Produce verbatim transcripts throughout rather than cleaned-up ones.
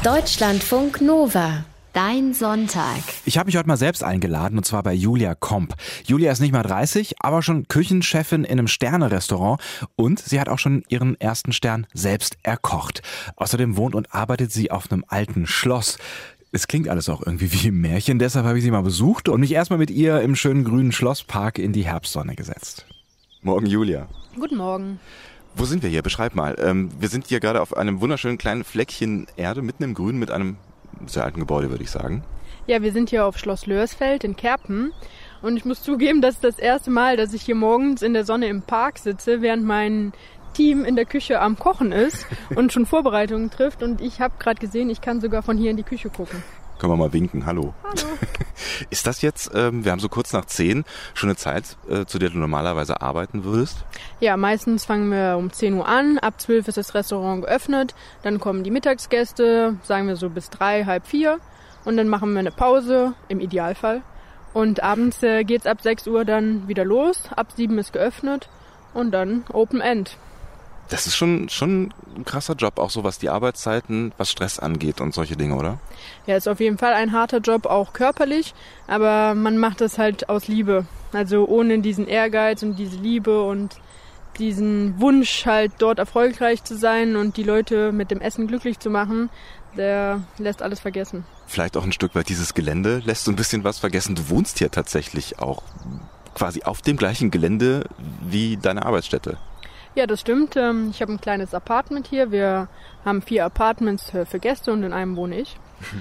Deutschlandfunk Nova. Dein Sonntag. Ich habe mich heute mal selbst eingeladen, und zwar bei Julia Komp. Julia ist nicht mal dreißig, aber schon Küchenchefin in einem Sterne-Restaurant und sie hat auch schon ihren ersten Stern selbst erkocht. Außerdem wohnt und arbeitet sie auf einem alten Schloss. Es klingt alles auch irgendwie wie im Märchen, deshalb habe ich sie mal besucht und mich erstmal mit ihr im schönen grünen Schlosspark in die Herbstsonne gesetzt. Morgen, Julia. Guten Morgen. Wo sind wir hier? Beschreib mal. Ähm, wir sind hier gerade auf einem wunderschönen kleinen Fleckchen Erde, mitten im Grün mit einem sehr alten Gebäude, würde ich sagen. Ja, wir sind hier auf Schloss Lörsfeld in Kerpen und ich muss zugeben, das ist das erste Mal, dass ich hier morgens in der Sonne im Park sitze, während mein Team in der Küche am Kochen ist und schon Vorbereitungen trifft und ich habe gerade gesehen, ich kann sogar von hier in die Küche gucken. Können wir mal winken. Hallo. Hallo. Ist das jetzt, ähm, wir haben so kurz nach zehn, schon eine Zeit, äh, zu der du normalerweise arbeiten würdest? Ja, meistens fangen wir um zehn Uhr an, ab zwölf ist das Restaurant geöffnet, dann kommen die Mittagsgäste, sagen wir so bis drei, halb vier und dann machen wir eine Pause, im Idealfall. Und abends äh, geht's ab sechs Uhr dann wieder los, ab sieben ist geöffnet und dann Open End. Das ist schon, schon ein krasser Job, auch so was die Arbeitszeiten, was Stress angeht und solche Dinge, oder? Ja, ist auf jeden Fall ein harter Job, auch körperlich, aber man macht das halt aus Liebe. Also ohne diesen Ehrgeiz und diese Liebe und diesen Wunsch halt dort erfolgreich zu sein und die Leute mit dem Essen glücklich zu machen, der lässt alles vergessen. Vielleicht auch ein Stück weit dieses Gelände lässt so ein bisschen was vergessen. Du wohnst hier tatsächlich auch quasi auf dem gleichen Gelände wie deine Arbeitsstätte. Ja, das stimmt. Ich habe ein kleines Apartment hier. Wir haben vier Apartments für Gäste und in einem wohne ich.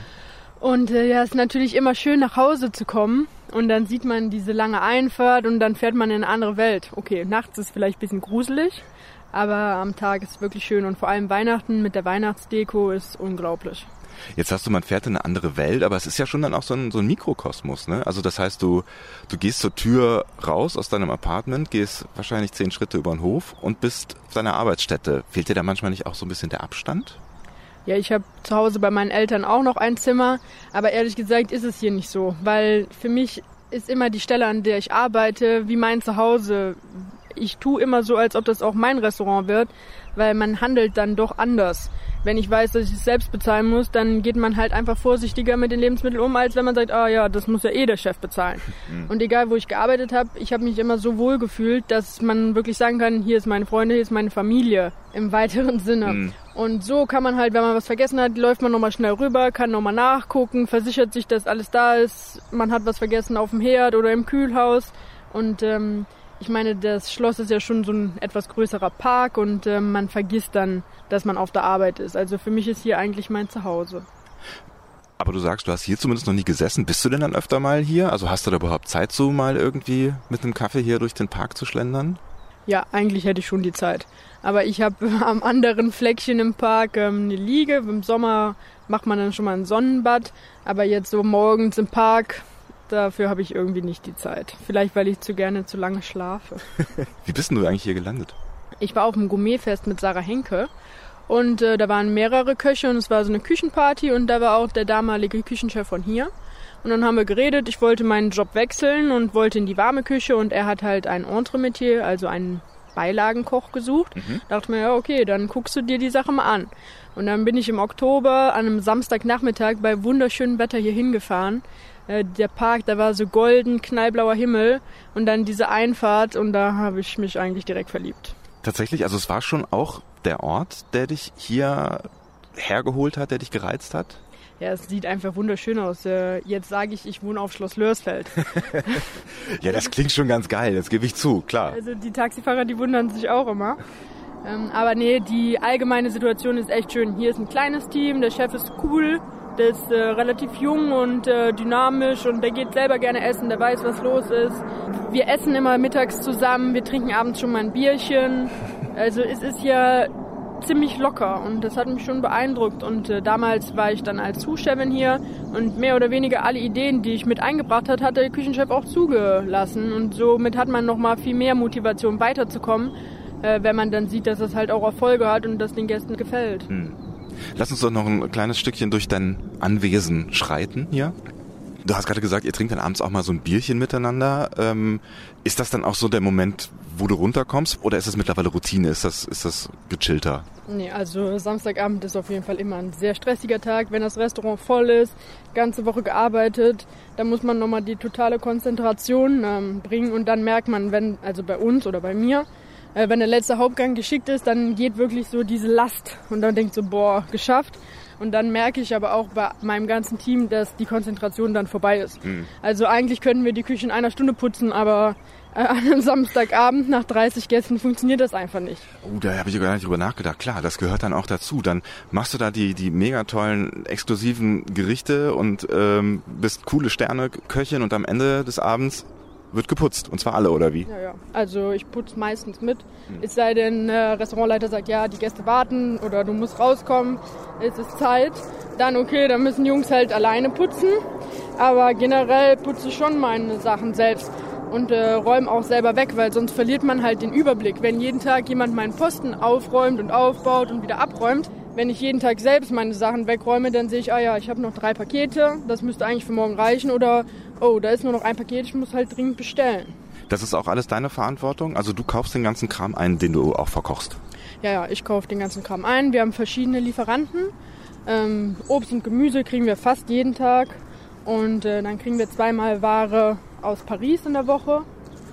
Und äh, ja, es ist natürlich immer schön, nach Hause zu kommen. Und dann sieht man diese lange Einfahrt und dann fährt man in eine andere Welt. Okay, nachts ist vielleicht ein bisschen gruselig, aber am Tag ist es wirklich schön. Und vor allem Weihnachten mit der Weihnachtsdeko ist unglaublich. Jetzt hast du, man fährt in eine andere Welt, aber es ist ja schon dann auch so ein, so ein Mikrokosmos, ne? Also das heißt, du, du gehst zur Tür raus aus deinem Apartment, gehst wahrscheinlich zehn Schritte über den Hof und bist auf deiner Arbeitsstätte. Fehlt dir da manchmal nicht auch so ein bisschen der Abstand? Ja, ich habe zu Hause bei meinen Eltern auch noch ein Zimmer, aber ehrlich gesagt ist es hier nicht so, weil für mich ist immer die Stelle, an der ich arbeite, wie mein Zuhause. Ich tue immer so, als ob das auch mein Restaurant wird, weil man handelt dann doch anders. Wenn ich weiß, dass ich es selbst bezahlen muss, dann geht man halt einfach vorsichtiger mit den Lebensmitteln um, als wenn man sagt, ah ja, das muss ja eh der Chef bezahlen. Mhm. Und egal, wo ich gearbeitet habe, ich habe mich immer so wohl gefühlt, dass man wirklich sagen kann, hier ist meine Freunde, hier ist meine Familie im weiteren Sinne. Mhm. Und so kann man halt, wenn man was vergessen hat, läuft man nochmal schnell rüber, kann nochmal nachgucken, versichert sich, dass alles da ist. Man hat was vergessen auf dem Herd oder im Kühlhaus und ähm, ich meine, das Schloss ist ja schon so ein etwas größerer Park und äh, man vergisst dann, dass man auf der Arbeit ist. Also für mich ist hier eigentlich mein Zuhause. Aber du sagst, du hast hier zumindest noch nie gesessen. Bist du denn dann öfter mal hier? Also hast du da überhaupt Zeit, so mal irgendwie mit einem Kaffee hier durch den Park zu schlendern? Ja, eigentlich hätte ich schon die Zeit. Aber ich habe am anderen Fleckchen im Park ähm, eine Liege. Im Sommer macht man dann schon mal ein Sonnenbad. Aber jetzt so morgens im Park, dafür habe ich irgendwie nicht die Zeit. Vielleicht, weil ich zu gerne zu lange schlafe. Wie bist denn du eigentlich hier gelandet? Ich war auf dem Gourmetfest mit Sarah Henke und äh, da waren mehrere Köche und es war so eine Küchenparty und da war auch der damalige Küchenchef von hier. Und dann haben wir geredet, ich wollte meinen Job wechseln und wollte in die warme Küche und er hat halt ein Entremetier, also einen Beilagenkoch gesucht. Mhm. Dachte mir, ja okay, dann guckst du dir die Sache mal an. Und dann bin ich im Oktober an einem Samstagnachmittag bei wunderschönem Wetter hier hingefahren. Der Park, da war so golden, knallblauer Himmel und dann diese Einfahrt und da habe ich mich eigentlich direkt verliebt. Tatsächlich, also es war schon auch der Ort, der dich hier hergeholt hat, der dich gereizt hat? Ja, es sieht einfach wunderschön aus. Jetzt sage ich, ich wohne auf Schloss Lörsfeld. Ja, das klingt schon ganz geil, das gebe ich zu, klar. Also die Taxifahrer, die wundern sich auch immer. Aber nee, die allgemeine Situation ist echt schön. Hier ist ein kleines Team, der Chef ist cool. Der ist äh, relativ jung und äh, dynamisch und der geht selber gerne essen, der weiß, was los ist. Wir essen immer mittags zusammen, wir trinken abends schon mal ein Bierchen. Also es ist hier ziemlich locker und das hat mich schon beeindruckt. Und äh, damals war ich dann als Sous-Chefin hier und mehr oder weniger alle Ideen, die ich mit eingebracht habe, hat der Küchenchef auch zugelassen. Und somit hat man nochmal viel mehr Motivation weiterzukommen, äh, wenn man dann sieht, dass es halt auch Erfolge hat und das den Gästen gefällt. Hm. Lass uns doch noch ein kleines Stückchen durch dein Anwesen schreiten hier. Du hast gerade gesagt, ihr trinkt dann abends auch mal so ein Bierchen miteinander. Ähm, ist das dann auch so der Moment, wo du runterkommst? Oder ist das mittlerweile Routine? Ist das, ist das gechillter? Nee, also Samstagabend ist auf jeden Fall immer ein sehr stressiger Tag. Wenn das Restaurant voll ist, ganze Woche gearbeitet, dann muss man nochmal die totale Konzentration ähm, bringen. Und dann merkt man, wenn, also bei uns oder bei mir, äh, wenn der letzte Hauptgang geschickt ist, dann geht wirklich so diese Last. Und dann denkt so, boah, geschafft. Und dann merke ich aber auch bei meinem ganzen Team, dass die Konzentration dann vorbei ist. Mhm. Also eigentlich könnten wir die Küche in einer Stunde putzen, aber äh, an einem Samstagabend nach dreißig Gästen funktioniert das einfach nicht. Oh, da habe ich gar nicht drüber nachgedacht. Klar, das gehört dann auch dazu. Dann machst du da die die mega tollen, exklusiven Gerichte und ähm, bist coole Sterne-Köchin und am Ende des Abends wird geputzt. Und zwar alle, oder wie? Ja, ja. Also ich putze meistens mit. Hm. Es sei denn, der Restaurantleiter sagt, ja, die Gäste warten oder du musst rauskommen, es ist Zeit. Dann okay, dann müssen Jungs halt alleine putzen. Aber generell putze ich schon meine Sachen selbst und äh, räume auch selber weg, weil sonst verliert man halt den Überblick. Wenn jeden Tag jemand meinen Posten aufräumt und aufbaut und wieder abräumt, wenn ich jeden Tag selbst meine Sachen wegräume, dann sehe ich, ah ja, ich habe noch drei Pakete, das müsste eigentlich für morgen reichen oder oh, da ist nur noch ein Paket, ich muss halt dringend bestellen. Das ist auch alles deine Verantwortung? Also du kaufst den ganzen Kram ein, den du auch verkochst? Ja, ja, ich kaufe den ganzen Kram ein. Wir haben verschiedene Lieferanten. Ähm, Obst und Gemüse kriegen wir fast jeden Tag und äh, dann kriegen wir zweimal Ware aus Paris in der Woche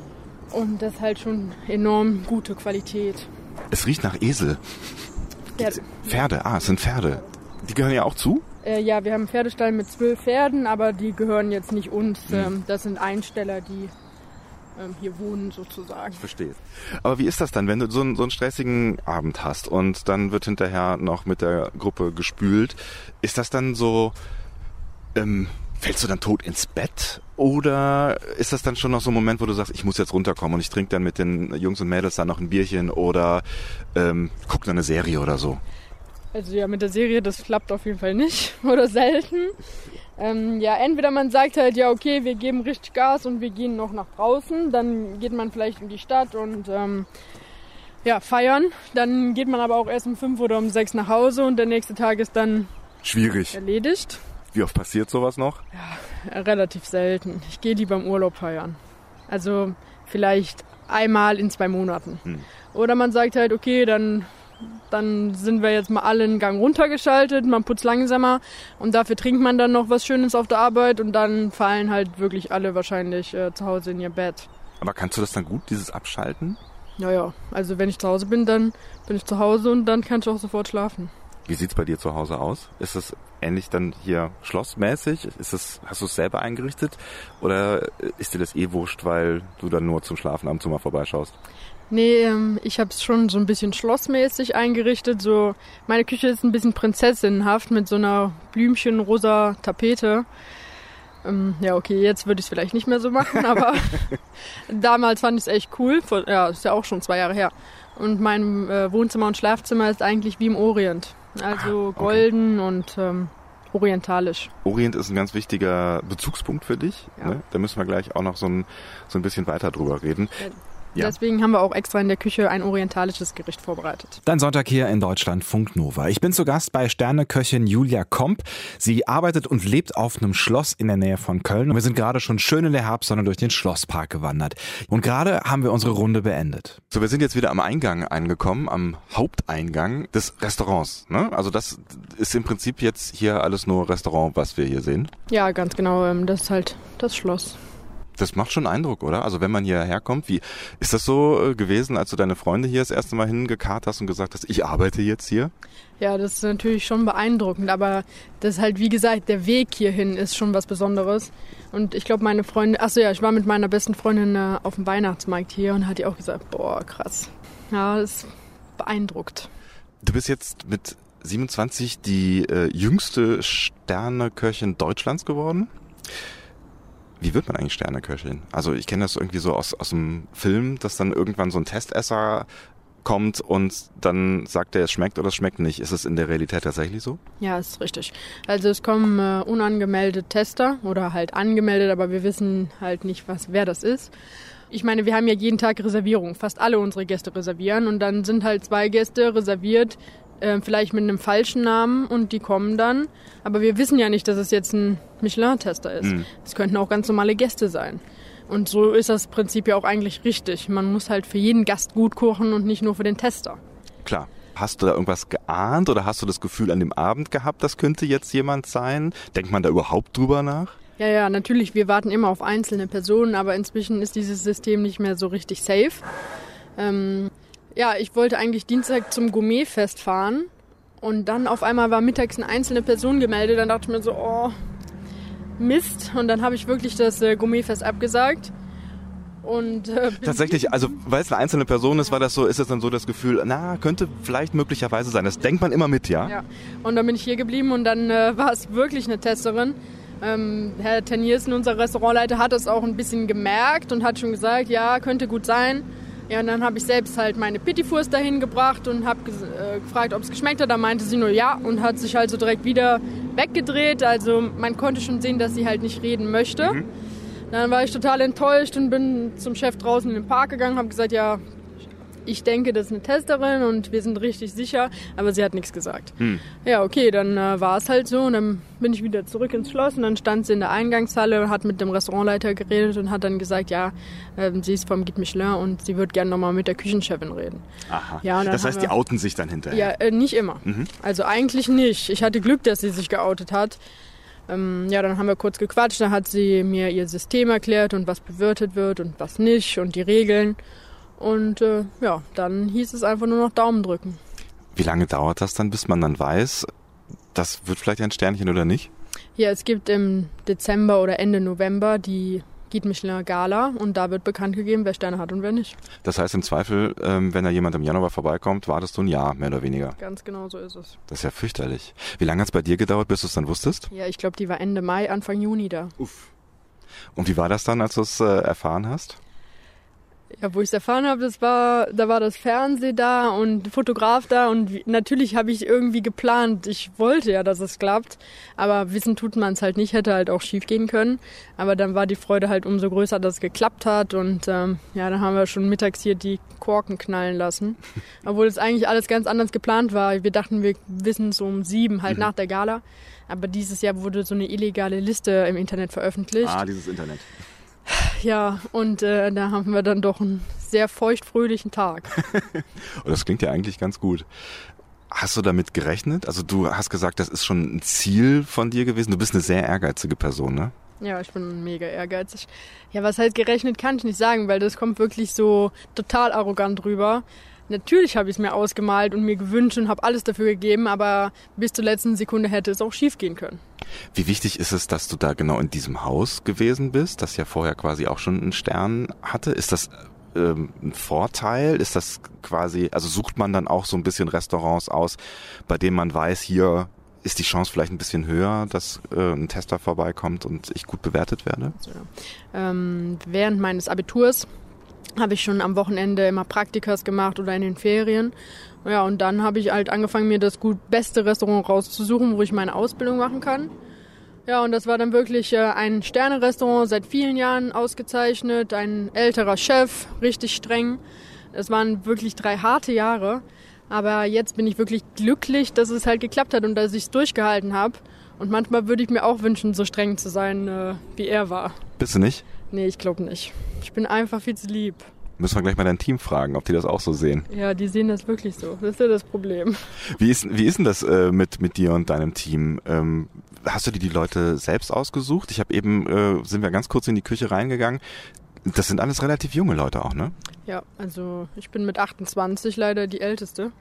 und das ist halt schon enorm gute Qualität. Es riecht nach Esel. Pferde. Pferde, ah, es sind Pferde. Die gehören ja auch zu? Äh, ja, wir haben einen Pferdestall mit zwölf Pferden, aber die gehören jetzt nicht uns. Hm. Ähm, das sind Einsteller, die ähm, hier wohnen sozusagen. Ich verstehe. Aber wie ist das dann, wenn du so einen, so einen stressigen Abend hast und dann wird hinterher noch mit der Gruppe gespült? Ist das dann so, ähm, fällst du dann tot ins Bett? Oder ist das dann schon noch so ein Moment, wo du sagst, ich muss jetzt runterkommen und ich trinke dann mit den Jungs und Mädels dann noch ein Bierchen oder ähm, guck dann eine Serie oder so? Also ja, mit der Serie, das klappt auf jeden Fall nicht oder selten. Ähm, ja, entweder man sagt halt, ja okay, wir geben richtig Gas und wir gehen noch nach draußen, dann geht man vielleicht in die Stadt und ähm, ja, feiern. Dann geht man aber auch erst um fünf oder um sechs nach Hause und der nächste Tag ist dann schwierig erledigt. Wie oft passiert sowas noch? Ja, relativ selten. Ich gehe lieber im Urlaub feiern. Also vielleicht einmal in zwei Monaten. Hm. Oder man sagt halt, okay, dann, dann sind wir jetzt mal alle einen Gang runtergeschaltet, man putzt langsamer und dafür trinkt man dann noch was Schönes auf der Arbeit und dann fallen halt wirklich alle wahrscheinlich äh, zu Hause in ihr Bett. Aber kannst du das dann gut, dieses Abschalten? Ja, ja. Also wenn ich zu Hause bin, dann bin ich zu Hause und dann kann ich auch sofort schlafen. Wie sieht's bei dir zu Hause aus? Ist es ähnlich dann hier schlossmäßig? Ist es, hast du es selber eingerichtet? Oder ist dir das eh wurscht, weil du dann nur zum Schlafen ab und zu mal vorbeischaust? Nee, ähm, ich habe es schon so ein bisschen schlossmäßig eingerichtet. So, meine Küche ist ein bisschen prinzessinnenhaft mit so einer blümchenrosa Tapete. Ähm, ja, okay, jetzt würde ich es vielleicht nicht mehr so machen, aber damals fand ich es echt cool. Vor, ja, ist ja auch schon zwei Jahre her. Und mein äh, Wohnzimmer und Schlafzimmer ist eigentlich wie im Orient. Also ah, okay. golden und ähm, orientalisch. Orient ist ein ganz wichtiger Bezugspunkt für dich. Ja. Ne? Da müssen wir gleich auch noch so ein, so ein bisschen weiter drüber reden. Ja. Ja. Deswegen haben wir auch extra in der Küche ein orientalisches Gericht vorbereitet. Dein Sonntag hier in Deutschlandfunk Nova. Ich bin zu Gast bei Sterneköchin Julia Komp. Sie arbeitet und lebt auf einem Schloss in der Nähe von Köln. Und wir sind gerade schon schön in der Herbstsonne durch den Schlosspark gewandert. Und gerade haben wir unsere Runde beendet. So, wir sind jetzt wieder am Eingang angekommen, am Haupteingang des Restaurants. Ne? Also das ist im Prinzip jetzt hier alles nur Restaurant, was wir hier sehen. Ja, ganz genau. Das ist halt das Schloss. Das macht schon Eindruck, oder? Also wenn man hierher kommt, wie ist das so gewesen, als du deine Freunde hier das erste Mal hingekarrt hast und gesagt hast, ich arbeite jetzt hier? Ja, das ist natürlich schon beeindruckend, aber das ist halt, wie gesagt, der Weg hierhin ist schon was Besonderes. Und ich glaube, meine Freunde, achso ja, ich war mit meiner besten Freundin äh, auf dem Weihnachtsmarkt hier und hat die auch gesagt, boah, krass. Ja, das beeindruckt. Du bist jetzt mit siebenundzwanzig die äh, jüngste Sterneköchin Deutschlands geworden. Wie wird man eigentlich Sterneköchin? Also ich kenne das irgendwie so aus, aus dem Film, dass dann irgendwann so ein Testesser kommt und dann sagt er, es schmeckt oder es schmeckt nicht. Ist es in der Realität tatsächlich so? Ja, ist richtig. Also es kommen äh, unangemeldete Tester oder halt angemeldet, aber wir wissen halt nicht, was wer das ist. Ich meine, wir haben ja jeden Tag Reservierung. Fast alle unsere Gäste reservieren und dann sind halt zwei Gäste reserviert, äh, vielleicht mit einem falschen Namen und die kommen dann. Aber wir wissen ja nicht, dass es jetzt ein Michelin-Tester ist. Mhm. Es könnten auch ganz normale Gäste sein. Und so ist das Prinzip ja auch eigentlich richtig. Man muss halt für jeden Gast gut kochen und nicht nur für den Tester. Klar. Hast du da irgendwas geahnt oder hast du das Gefühl an dem Abend gehabt, das könnte jetzt jemand sein? Denkt man da überhaupt drüber nach? Ja, ja, natürlich, wir warten immer auf einzelne Personen, aber inzwischen ist dieses System nicht mehr so richtig safe. Ähm, ja, ich wollte eigentlich Dienstag zum Gourmetfest fahren und dann auf einmal war mittags eine einzelne Person gemeldet. Dann dachte ich mir so, oh, Mist. Und dann habe ich wirklich das äh, Gourmetfest abgesagt. Und, äh, Tatsächlich, also weil es eine einzelne Person ist, war das so, ist es dann so das Gefühl, na, könnte vielleicht möglicherweise sein. Das denkt man immer mit, ja? Ja, und dann bin ich hier geblieben und dann äh, war es wirklich eine Testerin. Ähm, Herr Teniers, unser Restaurantleiter, hat das auch ein bisschen gemerkt und hat schon gesagt, ja, könnte gut sein. Ja, und dann habe ich selbst halt meine Pittifurs dahin gebracht und habe äh, gefragt, ob es geschmeckt hat. Da meinte sie nur ja und hat sich halt so direkt wieder weggedreht. Also man konnte schon sehen, dass sie halt nicht reden möchte. Mhm. Dann war ich total enttäuscht und bin zum Chef draußen in den Park gegangen, habe gesagt, ja, ich denke, das ist eine Testerin und wir sind richtig sicher, aber sie hat nichts gesagt. Hm. Ja, okay, dann äh, war es halt so und dann bin ich wieder zurück ins Schloss und dann stand sie in der Eingangshalle und hat mit dem Restaurantleiter geredet und hat dann gesagt, ja, äh, sie ist vom Guide Michelin und sie würde gerne nochmal mit der Küchenchefin reden. Aha, ja, das heißt, die outen sich dann hinterher? Ja, äh, nicht immer. Mhm. Also eigentlich nicht. Ich hatte Glück, dass sie sich geoutet hat. Ähm, ja, dann haben wir kurz gequatscht, dann hat sie mir ihr System erklärt und was bewirtet wird und was nicht und die Regeln. Und äh, ja, dann hieß es einfach nur noch Daumen drücken. Wie lange dauert das dann, bis man dann weiß, das wird vielleicht ein Sternchen oder nicht? Ja, es gibt im Dezember oder Ende November die Guide Michelin Gala und da wird bekannt gegeben, wer Sterne hat und wer nicht. Das heißt im Zweifel, ähm, wenn da jemand im Januar vorbeikommt, wartest du ein Jahr, mehr oder weniger. Ganz genau so ist es. Das ist ja fürchterlich. Wie lange hat es bei dir gedauert, bis du es dann wusstest? Ja, ich glaube, die war Ende Mai, Anfang Juni da. Uff. Und wie war das dann, als du es äh, erfahren hast? Ja, wo ich es erfahren habe, das war, da war das Fernsehen da und Fotograf da und wie, natürlich habe ich irgendwie geplant. Ich wollte ja, dass es klappt, aber wissen tut man es halt nicht, hätte halt auch schief gehen können. Aber dann war die Freude halt umso größer, dass es geklappt hat und ähm, ja, dann haben wir schon mittags hier die Korken knallen lassen, obwohl es eigentlich alles ganz anders geplant war. Wir dachten, wir wissen es um sieben, halt mhm. nach der Gala, aber dieses Jahr wurde so eine illegale Liste im Internet veröffentlicht. Ah, dieses Internet. Ja, und äh, da haben wir dann doch einen sehr feuchtfröhlichen Tag. Und das klingt ja eigentlich ganz gut. Hast du damit gerechnet? Also du hast gesagt, das ist schon ein Ziel von dir gewesen. Du bist eine sehr ehrgeizige Person, ne? Ja, ich bin mega ehrgeizig. Ja, was heißt gerechnet, kann ich nicht sagen, weil das kommt wirklich so total arrogant rüber. Natürlich habe ich es mir ausgemalt und mir gewünscht und habe alles dafür gegeben, aber bis zur letzten Sekunde hätte es auch schief gehen können. Wie wichtig ist es, dass du da genau in diesem Haus gewesen bist, das ja vorher quasi auch schon einen Stern hatte? Ist das ähm, ein Vorteil? Ist das quasi, also sucht man dann auch so ein bisschen Restaurants aus, bei denen man weiß, hier ist die Chance vielleicht ein bisschen höher, dass äh, ein Tester vorbeikommt und ich gut bewertet werde? Also, ähm, während meines Abiturs habe ich schon am Wochenende immer Praktikas gemacht oder in den Ferien. Ja, und dann habe ich halt angefangen, mir das gut beste Restaurant rauszusuchen, wo ich meine Ausbildung machen kann. Ja, und das war dann wirklich äh, ein Sterne-Restaurant, seit vielen Jahren ausgezeichnet, ein älterer Chef, richtig streng. Es waren wirklich drei harte Jahre, aber jetzt bin ich wirklich glücklich, dass es halt geklappt hat und dass ich es durchgehalten habe. Und manchmal würde ich mir auch wünschen, so streng zu sein, äh, wie er war. Bist du nicht? Nee, ich glaube nicht. Ich bin einfach viel zu lieb. Müssen wir gleich mal dein Team fragen, ob die das auch so sehen. Ja, die sehen das wirklich so. Das ist ja das Problem. Wie ist, wie ist denn das äh, mit, mit dir und deinem Team? Ähm, hast du dir die Leute selbst ausgesucht? Ich habe eben, äh, sind wir ganz kurz in die Küche reingegangen. Das sind alles relativ junge Leute auch, ne? Ja, also ich bin mit achtundzwanzig leider die Älteste.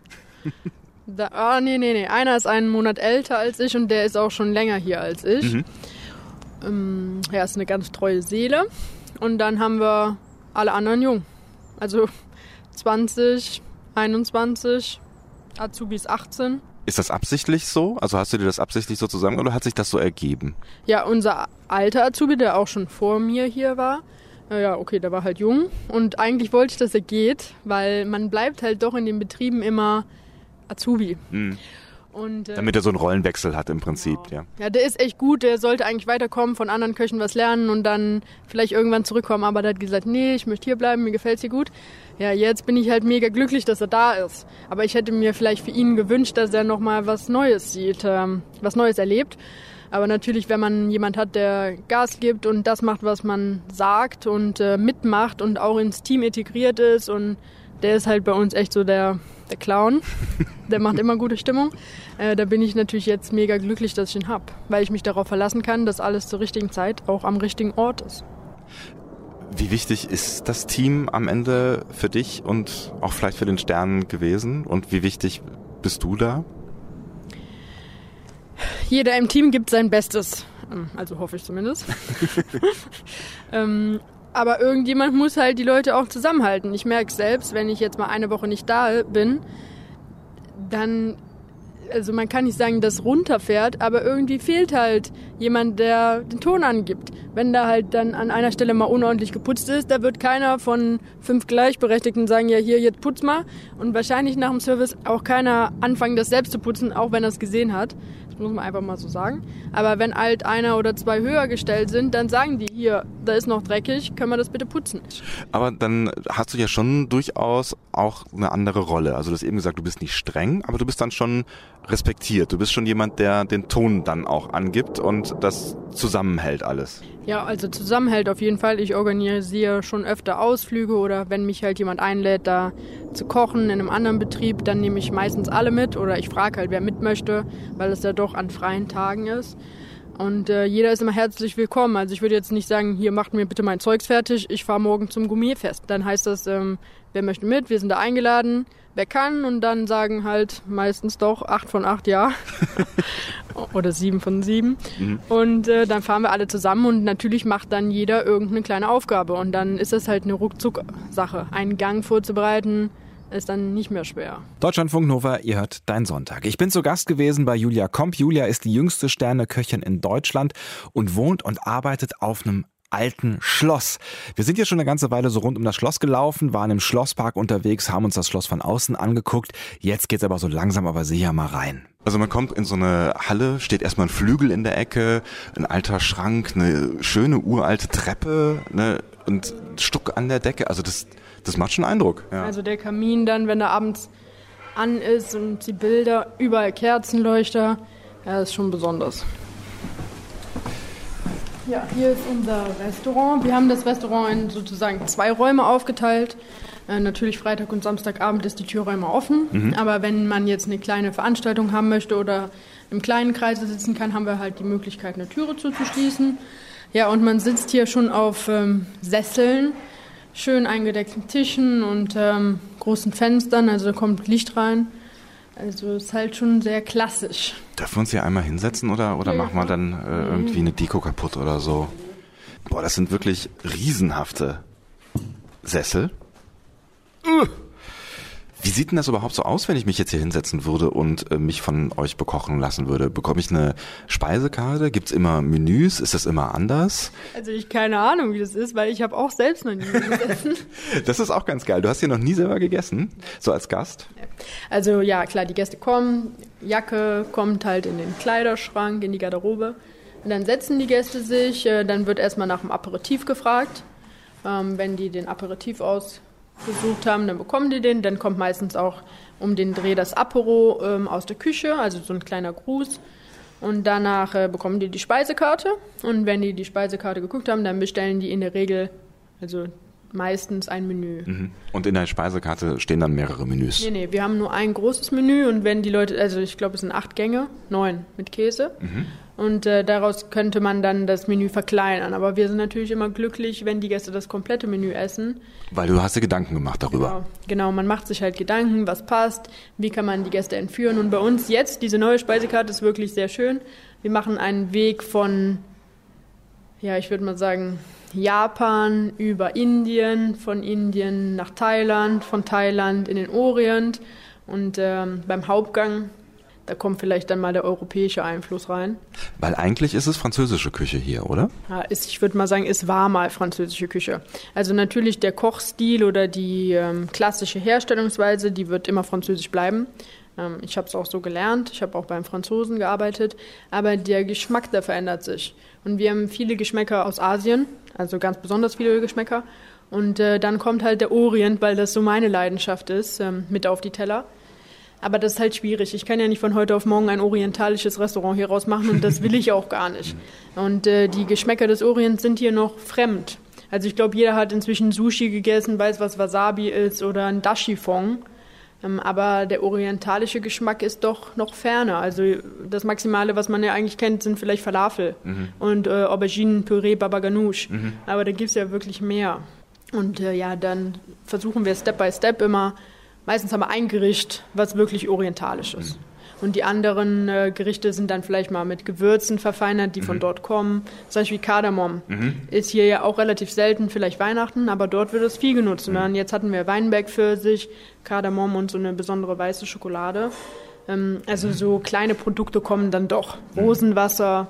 Da, ah, nee, nee, nee. Einer ist einen Monat älter als ich und der ist auch schon länger hier als ich. Mhm. Ähm, er ist eine ganz treue Seele. Und dann haben wir alle anderen jung. Also zwanzig, einundzwanzig, Azubis achtzehn. Ist das absichtlich so? Also hast du dir das absichtlich so zusammen oder hat sich das so ergeben? Ja, unser alter Azubi, der auch schon vor mir hier war, ja, okay, der war halt jung. Und eigentlich wollte ich, dass er geht, weil man bleibt halt doch in den Betrieben immer Azubi. Mhm. Und, äh, damit er so einen Rollenwechsel hat im Prinzip, genau. ja. Ja, der ist echt gut, der sollte eigentlich weiterkommen, von anderen Köchen was lernen und dann vielleicht irgendwann zurückkommen, aber der hat gesagt, nee, ich möchte hier bleiben, mir gefällt's hier gut. Ja, jetzt bin ich halt mega glücklich, dass er da ist. Aber ich hätte mir vielleicht für ihn gewünscht, dass er nochmal was Neues sieht, ähm, was Neues erlebt. Aber natürlich, wenn man jemand hat, der Gas gibt und das macht, was man sagt und äh, mitmacht und auch ins Team integriert ist und der ist halt bei uns echt so der, der Clown. Der macht immer gute Stimmung. Äh, da bin ich natürlich jetzt mega glücklich, dass ich ihn habe, weil ich mich darauf verlassen kann, dass alles zur richtigen Zeit auch am richtigen Ort ist. Wie wichtig ist das Team am Ende für dich und auch vielleicht für den Stern gewesen? Und wie wichtig bist du da? Jeder im Team gibt sein Bestes. Also hoffe ich zumindest. ähm, aber irgendjemand muss halt die Leute auch zusammenhalten. Ich merke selbst, wenn ich jetzt mal eine Woche nicht da bin, dann, also man kann nicht sagen, dass runterfährt, aber irgendwie fehlt halt jemand, der den Ton angibt. Wenn da halt dann an einer Stelle mal unordentlich geputzt ist, da wird keiner von fünf Gleichberechtigten sagen, ja hier, jetzt putz mal. Und wahrscheinlich nach dem Service auch keiner anfangen, das selbst zu putzen, auch wenn er es gesehen hat. Das muss man einfach mal so sagen. Aber wenn halt einer oder zwei höher gestellt sind, dann sagen die, hier, da ist noch dreckig, können wir das bitte putzen. Aber dann hast du ja schon durchaus auch eine andere Rolle. Also du hast eben gesagt, du bist nicht streng, aber du bist dann schon respektiert. Du bist schon jemand, der den Ton dann auch angibt und das zusammenhält alles. Ja, also zusammenhält auf jeden Fall. Ich organisiere schon öfter Ausflüge oder wenn mich halt jemand einlädt, da zu kochen in einem anderen Betrieb, dann nehme ich meistens alle mit oder ich frage halt, wer mit möchte, weil es ja doch an freien Tagen ist. Und äh, jeder ist immer herzlich willkommen. Also ich würde jetzt nicht sagen, hier macht mir bitte mein Zeugs fertig, ich fahre morgen zum Gourmetfest. Dann heißt das, ähm, wer möchte mit, wir sind da eingeladen, wer kann und dann sagen halt meistens doch acht von acht ja oder sieben von sieben. Mhm. Und äh, dann fahren wir alle zusammen und natürlich macht dann jeder irgendeine kleine Aufgabe und dann ist das halt eine Ruckzuck-Sache. Einen Gang vorzubereiten ist dann nicht mehr schwer. Deutschlandfunk Nova, ihr hört Dein Sonntag. Ich bin zu Gast gewesen bei Julia Komp. Julia ist die jüngste Sterneköchin in Deutschland und wohnt und arbeitet auf einem alten Schloss. Wir sind hier schon eine ganze Weile so rund um das Schloss gelaufen, waren im Schlosspark unterwegs, haben uns das Schloss von außen angeguckt. Jetzt geht's aber so langsam aber sicher mal rein. Also man kommt in so eine Halle, steht erstmal ein Flügel in der Ecke, ein alter Schrank, eine schöne uralte Treppe, ne, und Stuck an der Decke. Also das, das macht schon Eindruck. Ja. Also der Kamin dann, wenn er abends an ist und die Bilder, überall Kerzenleuchter, ja, das ist schon besonders. Ja, hier ist unser Restaurant. Wir haben das Restaurant in sozusagen zwei Räume aufgeteilt. Äh, natürlich Freitag und Samstagabend ist die Türräume offen. Mhm. Aber wenn man jetzt eine kleine Veranstaltung haben möchte oder im kleinen Kreis sitzen kann, haben wir halt die Möglichkeit, eine Türe zuzuschließen. Ja, und man sitzt hier schon auf ähm, Sesseln, schön eingedeckten Tischen und ähm, großen Fenstern, also da kommt Licht rein. Also ist halt schon sehr klassisch. Dürfen wir uns hier einmal hinsetzen oder, oder ja, machen wir dann äh, irgendwie eine Deko kaputt oder so? Boah, das sind wirklich riesenhafte Sessel. Uh. Wie sieht denn das überhaupt so aus, wenn ich mich jetzt hier hinsetzen würde und äh, mich von euch bekochen lassen würde? Bekomme ich eine Speisekarte? Gibt's immer Menüs? Ist das immer anders? Also ich keine Ahnung, wie das ist, weil ich habe auch selbst noch nie gegessen. Das ist auch ganz geil. Du hast hier noch nie selber gegessen, so als Gast? Also ja, klar, die Gäste kommen, Jacke kommt halt in den Kleiderschrank, in die Garderobe. Und dann setzen die Gäste sich, äh, dann wird erstmal nach dem Aperitif gefragt. Ähm, wenn die den Aperitif aus gesucht haben, dann bekommen die den. Dann kommt meistens auch um den Dreh das Apero ähm, aus der Küche, also so ein kleiner Gruß. Und danach äh, bekommen die die Speisekarte. Und wenn die die Speisekarte geguckt haben, dann bestellen die in der Regel, also meistens ein Menü. Mhm. Und in der Speisekarte stehen dann mehrere Menüs? Nee, nee, wir haben nur ein großes Menü und wenn die Leute, also ich glaube es sind acht Gänge, neun mit Käse. Mhm. Und äh, daraus könnte man dann das Menü verkleinern. Aber wir sind natürlich immer glücklich, wenn die Gäste das komplette Menü essen. Weil du hast dir Gedanken gemacht darüber. Genau, genau, man macht sich halt Gedanken, was passt, wie kann man die Gäste entführen. Und bei uns jetzt, diese neue Speisekarte ist wirklich sehr schön. Wir machen einen Weg von, ja, ich würde mal sagen, Japan über Indien, von Indien nach Thailand, von Thailand in den Orient. Und ähm, beim Hauptgang, da kommt vielleicht dann mal der europäische Einfluss rein. Weil eigentlich ist es französische Küche hier, oder? Ja, ist, ich würde mal sagen, es war mal französische Küche. Also natürlich der Kochstil oder die ähm, klassische Herstellungsweise, die wird immer französisch bleiben. Ähm, ich habe es auch so gelernt, ich habe auch beim Franzosen gearbeitet, aber der Geschmack, der verändert sich. Und wir haben viele Geschmäcker aus Asien, also ganz besonders viele Geschmäcker. Und äh, dann kommt halt der Orient, weil das so meine Leidenschaft ist, ähm, mit auf die Teller. Aber das ist halt schwierig. Ich kann ja nicht von heute auf morgen ein orientalisches Restaurant hier raus machen und das will ich auch gar nicht. Und äh, die Geschmäcker des Orients sind hier noch fremd. Also ich glaube, jeder hat inzwischen Sushi gegessen, weiß, was Wasabi ist oder ein Dashifong. Ähm, aber der orientalische Geschmack ist doch noch ferner. Also das Maximale, was man ja eigentlich kennt, sind vielleicht Falafel mhm. und äh, Auberginen-Püree, Baba Ganoush. Mhm. Aber da gibt es ja wirklich mehr. Und äh, ja, dann versuchen wir Step by Step immer. Meistens haben wir ein Gericht, was wirklich orientalisch ist. Mhm. Und die anderen äh, Gerichte sind dann vielleicht mal mit Gewürzen verfeinert, die mhm. von dort kommen. Zum Beispiel Kardamom mhm. ist hier ja auch relativ selten, vielleicht Weihnachten, aber dort wird es viel genutzt. Mhm. Und dann jetzt hatten wir Weinbergpfirsich, Kardamom und so eine besondere weiße Schokolade. Ähm, also mhm. so kleine Produkte kommen dann doch. Rosenwasser,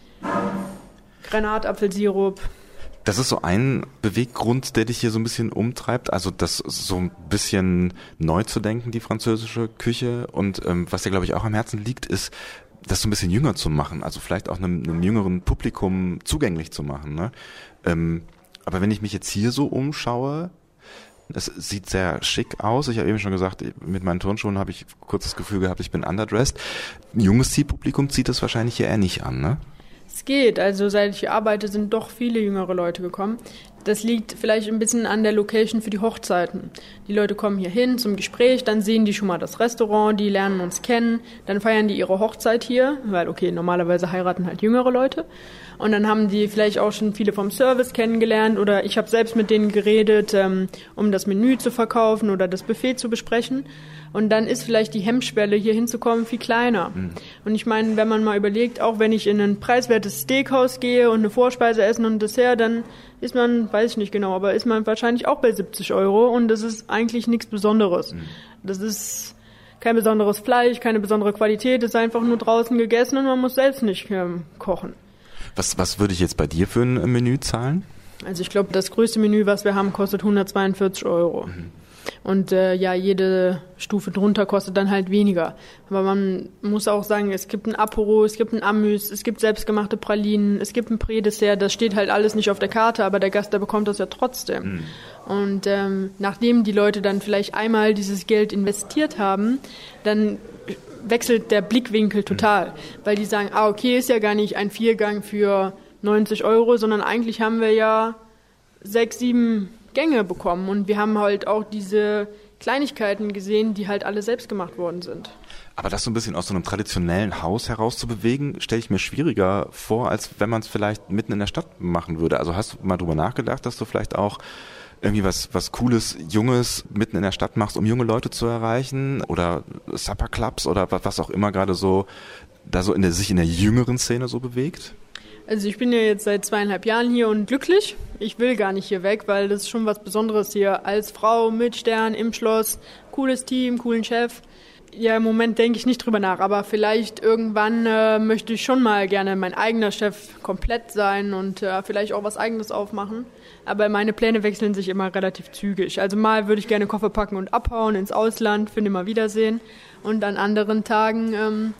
Granatapfelsirup. Das ist so ein Beweggrund, der dich hier so ein bisschen umtreibt, also das so ein bisschen neu zu denken, die französische Küche. Und ähm, was dir, glaube ich, auch am Herzen liegt, ist, das so ein bisschen jünger zu machen, also vielleicht auch einem, einem jüngeren Publikum zugänglich zu machen. Ne? Ähm, aber wenn ich mich jetzt hier so umschaue, es sieht sehr schick aus. Ich habe eben schon gesagt, mit meinen Turnschuhen habe ich kurz das Gefühl gehabt, ich bin underdressed. Ein junges Zielpublikum zieht das wahrscheinlich hier eher nicht an, ne? Es geht, also seit ich hier arbeite, sind doch viele jüngere Leute gekommen. Das liegt vielleicht ein bisschen an der Location für die Hochzeiten. Die Leute kommen hier hin zum Gespräch, dann sehen die schon mal das Restaurant, die lernen uns kennen, dann feiern die ihre Hochzeit hier, weil okay, normalerweise heiraten halt jüngere Leute. Und dann haben die vielleicht auch schon viele vom Service kennengelernt oder ich habe selbst mit denen geredet, ähm, um das Menü zu verkaufen oder das Buffet zu besprechen. Und dann ist vielleicht die Hemmschwelle, hier hinzukommen, viel kleiner. Mhm. Und ich meine, wenn man mal überlegt, auch wenn ich in ein preiswertes Steakhouse gehe und eine Vorspeise essen und ein Dessert, dann ist man, weiß ich nicht genau, aber ist man wahrscheinlich auch bei siebzig Euro und das ist eigentlich nichts Besonderes. Mhm. Das ist kein besonderes Fleisch, keine besondere Qualität, es ist einfach nur draußen gegessen und man muss selbst nicht ähm, kochen. Was, was würde ich jetzt bei dir für ein Menü zahlen? Also ich glaube, das größte Menü, was wir haben, kostet hundertzweiundvierzig Euro. Mhm. Und äh, ja, jede Stufe drunter kostet dann halt weniger. Aber man muss auch sagen, es gibt ein Apero, es gibt ein Amüs, es gibt selbstgemachte Pralinen, es gibt ein Prädessert. Das steht halt alles nicht auf der Karte, aber der Gast, der bekommt das ja trotzdem. Mhm. Und ähm, nachdem die Leute dann vielleicht einmal dieses Geld investiert haben, dann wechselt der Blickwinkel total. Mhm. Weil die sagen, ah okay, ist ja gar nicht ein Viergang für neunzig Euro, sondern eigentlich haben wir ja sechs, sieben Gänge bekommen und wir haben halt auch diese Kleinigkeiten gesehen, die halt alle selbst gemacht worden sind. Aber das so ein bisschen aus so einem traditionellen Haus heraus zu bewegen, stelle ich mir schwieriger vor, als wenn man es vielleicht mitten in der Stadt machen würde. Also hast du mal drüber nachgedacht, dass du vielleicht auch irgendwie was was Cooles, Junges mitten in der Stadt machst, um junge Leute zu erreichen oder Supper-Clubs oder was auch immer gerade so da so in der, sich in der jüngeren Szene so bewegt? Also ich bin ja jetzt seit zweieinhalb Jahren hier und glücklich. Ich will gar nicht hier weg, weil das ist schon was Besonderes hier. Als Frau mit Stern im Schloss, cooles Team, coolen Chef. Ja, im Moment denke ich nicht drüber nach, aber vielleicht irgendwann äh, möchte ich schon mal gerne mein eigener Chef komplett sein und äh, vielleicht auch was Eigenes aufmachen. Aber meine Pläne wechseln sich immer relativ zügig. Also mal würde ich gerne Koffer packen und abhauen ins Ausland, für nimmer Wiedersehen. Und an anderen Tagen ähm,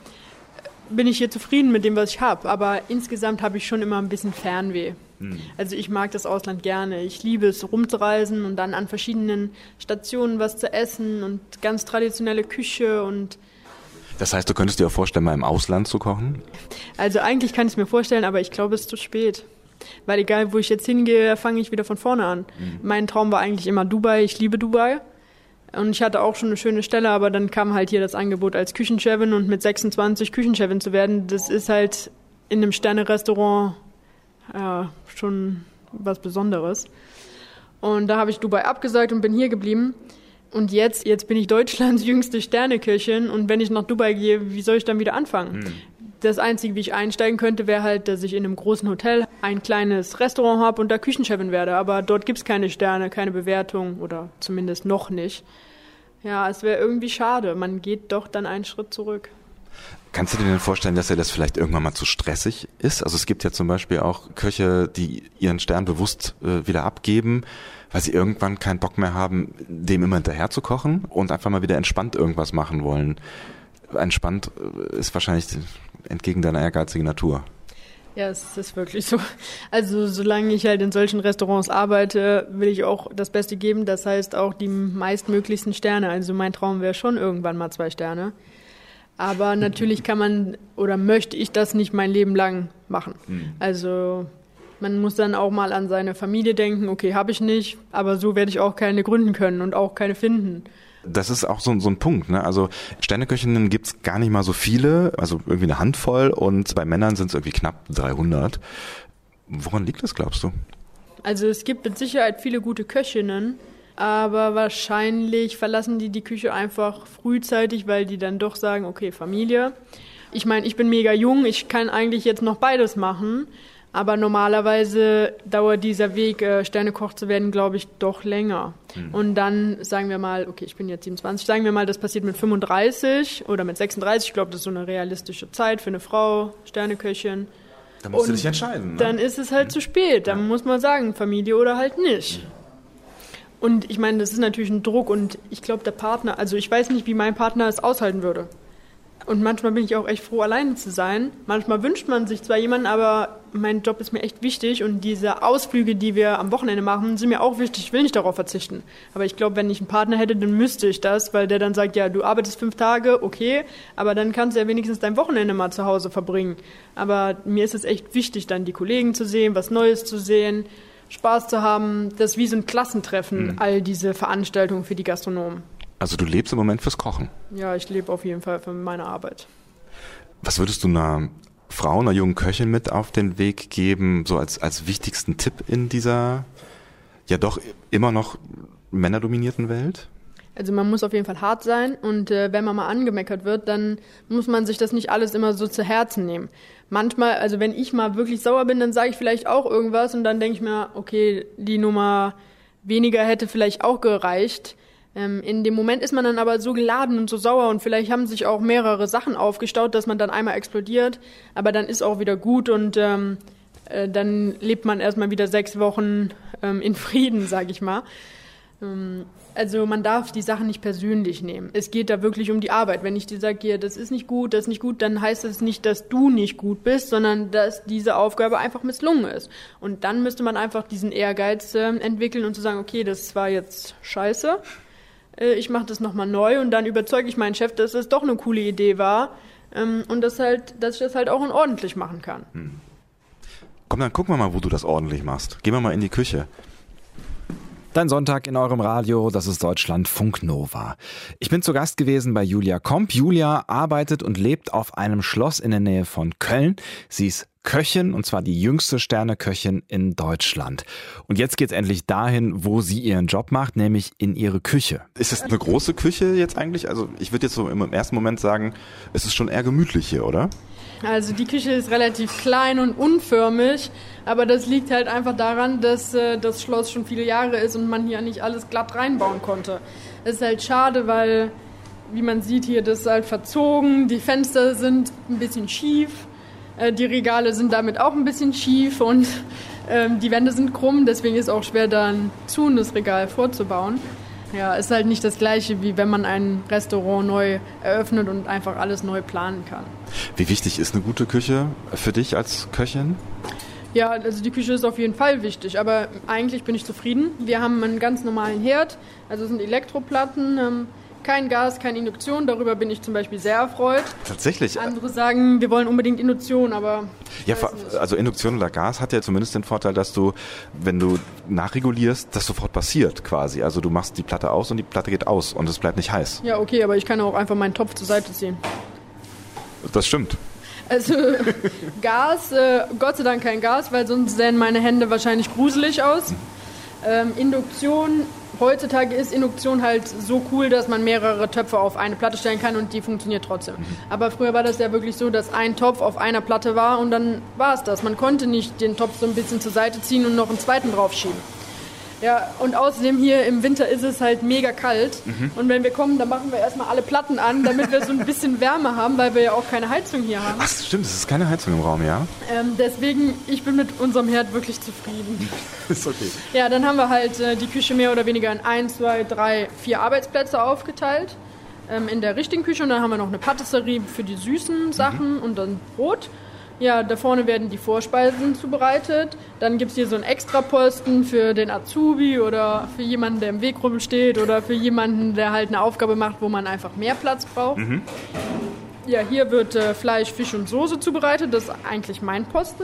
bin ich hier zufrieden mit dem, was ich habe. Aber insgesamt habe ich schon immer ein bisschen Fernweh. Hm. Also ich mag das Ausland gerne. Ich liebe es, rumzureisen und dann an verschiedenen Stationen was zu essen und ganz traditionelle Küche. Und das heißt, du könntest dir auch vorstellen, mal im Ausland zu kochen? Also eigentlich kann ich es mir vorstellen, aber ich glaube, es ist zu spät. Weil egal, wo ich jetzt hingehe, fange ich wieder von vorne an. Hm. Mein Traum war eigentlich immer Dubai. Ich liebe Dubai. Und ich hatte auch schon eine schöne Stelle, aber dann kam halt hier das Angebot als Küchenchefin und mit sechsundzwanzig Küchenchefin zu werden, das ist halt in einem Sterne-Restaurant ja, schon was Besonderes. Und da habe ich Dubai abgesagt und bin hier geblieben. Und jetzt, jetzt bin ich Deutschlands jüngste Sterneköchin und wenn ich nach Dubai gehe, wie soll ich dann wieder anfangen? Hm. Das Einzige, wie ich einsteigen könnte, wäre halt, dass ich in einem großen Hotel ein kleines Restaurant habe und da Küchenchefin werde. Aber dort gibt's keine Sterne, keine Bewertung oder zumindest noch nicht. Ja, es wäre irgendwie schade. Man geht doch dann einen Schritt zurück. Kannst du dir denn vorstellen, dass dir das vielleicht irgendwann mal zu stressig ist? Also es gibt ja zum Beispiel auch Köche, die ihren Stern bewusst äh, wieder abgeben, weil sie irgendwann keinen Bock mehr haben, dem immer hinterher zu kochen und einfach mal wieder entspannt irgendwas machen wollen. entspannt ist wahrscheinlich entgegen deiner ehrgeizigen Natur. Ja, es ist wirklich so. Also solange ich halt in solchen Restaurants arbeite, will ich auch das Beste geben. Das heißt auch die meistmöglichsten Sterne. Also mein Traum wäre schon irgendwann mal zwei Sterne. Aber natürlich kann man oder möchte ich das nicht mein Leben lang machen. Mhm. Also man muss dann auch mal an seine Familie denken. Okay, habe ich nicht, aber so werde ich auch keine gründen können und auch keine finden. Das ist auch so, so ein Punkt, ne? Also Sterneköchinnen gibt's gar nicht mal so viele, also irgendwie eine Handvoll und bei Männern sind es irgendwie knapp dreihundert. Woran liegt das, glaubst du? Also es gibt mit Sicherheit viele gute Köchinnen, aber wahrscheinlich verlassen die die Küche einfach frühzeitig, weil die dann doch sagen, okay, Familie. Ich meine, ich bin mega jung, ich kann eigentlich jetzt noch beides machen. Aber normalerweise dauert dieser Weg, Sternekoch zu werden, glaube ich, doch länger. Mhm. Und dann sagen wir mal, okay, ich bin jetzt siebenundzwanzig, sagen wir mal, das passiert mit fünfunddreißig oder mit sechsunddreißig. Ich glaube, das ist so eine realistische Zeit für eine Frau, Sterneköchin. Da musst du dich entscheiden. Ne? Dann ist es halt mhm. zu spät. Dann ja. muss man sagen, Familie oder halt nicht. Mhm. Und ich meine, das ist natürlich ein Druck. Und ich glaube, der Partner, also ich weiß nicht, wie mein Partner es aushalten würde. Und manchmal bin ich auch echt froh, alleine zu sein. Manchmal wünscht man sich zwar jemanden, aber mein Job ist mir echt wichtig. Und diese Ausflüge, die wir am Wochenende machen, sind mir auch wichtig. Ich will nicht darauf verzichten. Aber ich glaube, wenn ich einen Partner hätte, dann müsste ich das, weil der dann sagt, ja, du arbeitest fünf Tage, okay, aber dann kannst du ja wenigstens dein Wochenende mal zu Hause verbringen. Aber mir ist es echt wichtig, dann die Kollegen zu sehen, was Neues zu sehen, Spaß zu haben. Das ist wie so ein Klassentreffen, mhm. all diese Veranstaltungen für die Gastronomen. Also du lebst im Moment fürs Kochen? Ja, ich lebe auf jeden Fall für meine Arbeit. Was würdest du einer Frau, einer jungen Köchin mit auf den Weg geben, so als, als wichtigsten Tipp in dieser ja doch immer noch männerdominierten Welt? Also man muss auf jeden Fall hart sein und äh, wenn man mal angemeckert wird, dann muss man sich das nicht alles immer so zu Herzen nehmen. Manchmal, also wenn ich mal wirklich sauer bin, dann sage ich vielleicht auch irgendwas und dann denke ich mir, okay, die Nummer weniger hätte vielleicht auch gereicht. In dem Moment ist man dann aber so geladen und so sauer und vielleicht haben sich auch mehrere Sachen aufgestaut, dass man dann einmal explodiert, aber dann ist auch wieder gut und ähm, äh, dann lebt man erstmal wieder sechs Wochen ähm, in Frieden, sag ich mal. Ähm, also man darf die Sachen nicht persönlich nehmen. Es geht da wirklich um die Arbeit. Wenn ich dir sage, ja, das ist nicht gut, das ist nicht gut, dann heißt das nicht, dass du nicht gut bist, sondern dass diese Aufgabe einfach misslungen ist. Und dann müsste man einfach diesen Ehrgeiz äh, entwickeln und zu sagen, okay, das war jetzt scheiße. Ich mache das nochmal neu und dann überzeuge ich meinen Chef, dass das doch eine coole Idee war ähm, und das halt, dass ich das halt auch ordentlich machen kann. Hm. Komm, dann gucken wir mal, wo du das ordentlich machst. Gehen wir mal in die Küche. Dein Sonntag in eurem Radio, das ist Deutschlandfunk Nova. Ich bin zu Gast gewesen bei Julia Komp. Julia arbeitet und lebt auf einem Schloss in der Nähe von Köln. Sie ist Köchin, und zwar die jüngste Sterneköchin in Deutschland. Und jetzt geht's endlich dahin, wo sie ihren Job macht, nämlich in ihre Küche. Ist das eine große Küche jetzt eigentlich? Also ich würde jetzt so im ersten Moment sagen, es ist schon eher gemütlich hier, oder? Also die Küche ist relativ klein und unförmig, aber das liegt halt einfach daran, dass äh, das Schloss schon viele Jahre ist und man hier nicht alles glatt reinbauen konnte. Es ist halt schade, weil, wie man sieht hier, das ist halt verzogen, die Fenster sind ein bisschen schief, äh, die Regale sind damit auch ein bisschen schief und äh, die Wände sind krumm, deswegen ist es auch schwer, da ein zuhendes Regal vorzubauen. Ja, ist halt nicht das Gleiche, wie wenn man ein Restaurant neu eröffnet und einfach alles neu planen kann. Wie wichtig ist eine gute Küche für dich als Köchin? Ja, also die Küche ist auf jeden Fall wichtig, aber eigentlich bin ich zufrieden. Wir haben einen ganz normalen Herd, also es sind Elektroplatten, ähm, kein Gas, keine Induktion, darüber bin ich zum Beispiel sehr erfreut. Tatsächlich? Andere sagen, wir wollen unbedingt Induktion, aber... Ja, also Induktion oder Gas hat ja zumindest den Vorteil, dass du, wenn du nachregulierst, das sofort passiert quasi. Also du machst die Platte aus und die Platte geht aus und es bleibt nicht heiß. Ja, okay, aber ich kann auch einfach meinen Topf zur Seite ziehen. Das stimmt. Also Gas, äh, Gott sei Dank kein Gas, weil sonst sähen meine Hände wahrscheinlich gruselig aus. Ähm, Induktion... Heutzutage ist Induktion halt so cool, dass man mehrere Töpfe auf eine Platte stellen kann und die funktioniert trotzdem. Aber früher war das ja wirklich so, dass ein Topf auf einer Platte war und dann war es das. Man konnte nicht den Topf so ein bisschen zur Seite ziehen und noch einen zweiten draufschieben. Ja, und außerdem hier im Winter ist es halt mega kalt. Mhm. Und wenn wir kommen, dann machen wir erstmal alle Platten an, damit wir so ein bisschen Wärme haben, weil wir ja auch keine Heizung hier haben. Ach, stimmt, es ist keine Heizung im Raum, ja? Ähm, deswegen, ich bin mit unserem Herd wirklich zufrieden. Ist okay. Ja, dann haben wir halt äh, die Küche mehr oder weniger in ein, zwei, drei, vier Arbeitsplätze aufgeteilt. ähm, in der richtigen Küche und dann haben wir noch eine Patisserie für die süßen Sachen mhm. und dann Brot. Ja, da vorne werden die Vorspeisen zubereitet. Dann gibt es hier so einen Extraposten für den Azubi oder für jemanden, der im Weg rumsteht oder für jemanden, der halt eine Aufgabe macht, wo man einfach mehr Platz braucht. Mhm. Ja, hier wird äh, Fleisch, Fisch und Soße zubereitet. Das ist eigentlich mein Posten.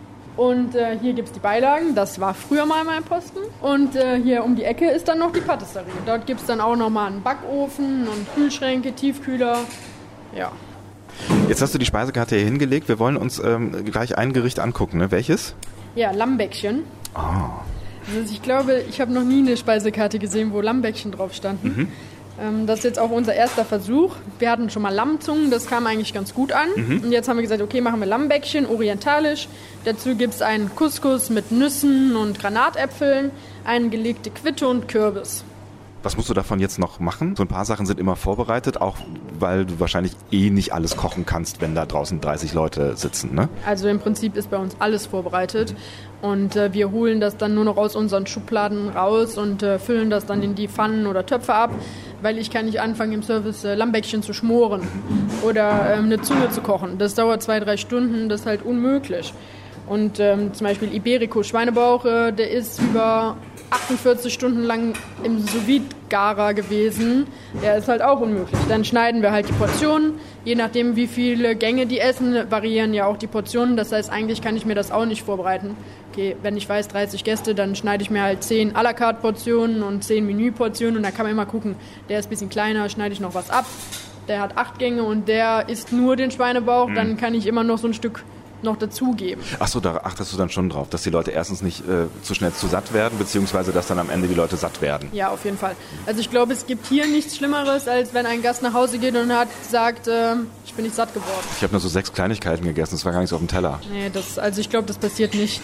Und äh, hier gibt es die Beilagen. Das war früher mal mein Posten. Und äh, hier um die Ecke ist dann noch die Patisserie. Dort gibt es dann auch nochmal einen Backofen und Kühlschränke, Tiefkühler. Ja. Jetzt hast du die Speisekarte hier hingelegt. Wir wollen uns ähm, gleich ein Gericht angucken. Ne? Welches? Ja, Lammbäckchen. Oh. Also ich glaube, ich habe noch nie eine Speisekarte gesehen, wo Lammbäckchen drauf standen. Mhm. Ähm, das ist jetzt auch unser erster Versuch. Wir hatten schon mal Lammzungen, das kam eigentlich ganz gut an. Mhm. Und jetzt haben wir gesagt, okay, machen wir Lammbäckchen, orientalisch. Dazu gibt es einen Couscous mit Nüssen und Granatäpfeln, eine gelegte Quitte und Kürbis. Was musst du davon jetzt noch machen? So ein paar Sachen sind immer vorbereitet, auch weil du wahrscheinlich eh nicht alles kochen kannst, wenn da draußen dreißig Leute sitzen, ne? Also im Prinzip ist bei uns alles vorbereitet mhm. und äh, wir holen das dann nur noch aus unseren Schubladen raus und äh, füllen das dann in die Pfannen oder Töpfe ab, weil ich kann nicht anfangen im Service äh, Lammbäckchen zu schmoren oder äh, eine Zunge zu kochen. Das dauert zwei, drei Stunden, das ist halt unmöglich. Und ähm, zum Beispiel Iberico-Schweinebauch, äh, der ist über achtundvierzig Stunden lang im Sous-Vide-Garer gewesen. Der ist halt auch unmöglich. Dann schneiden wir halt die Portionen. Je nachdem, wie viele Gänge die essen, variieren ja auch die Portionen. Das heißt, eigentlich kann ich mir das auch nicht vorbereiten. Okay, wenn ich weiß, dreißig Gäste, dann schneide ich mir halt zehn à la carte Portionen und zehn Menüportionen. Und da kann man immer gucken, der ist ein bisschen kleiner, schneide ich noch was ab. Der hat acht Gänge und der isst nur den Schweinebauch. Mhm. Dann kann ich immer noch so ein Stück noch dazugeben. Achso, da achtest du dann schon drauf, dass die Leute erstens nicht äh, zu schnell zu satt werden, beziehungsweise dass dann am Ende die Leute satt werden. Ja, auf jeden Fall. Also ich glaube, es gibt hier nichts Schlimmeres, als wenn ein Gast nach Hause geht und hat sagt, äh, ich bin nicht satt geworden. Ich habe nur so sechs Kleinigkeiten gegessen, das war gar nichts auf dem Teller. Nee, das, also ich glaube, das passiert nicht.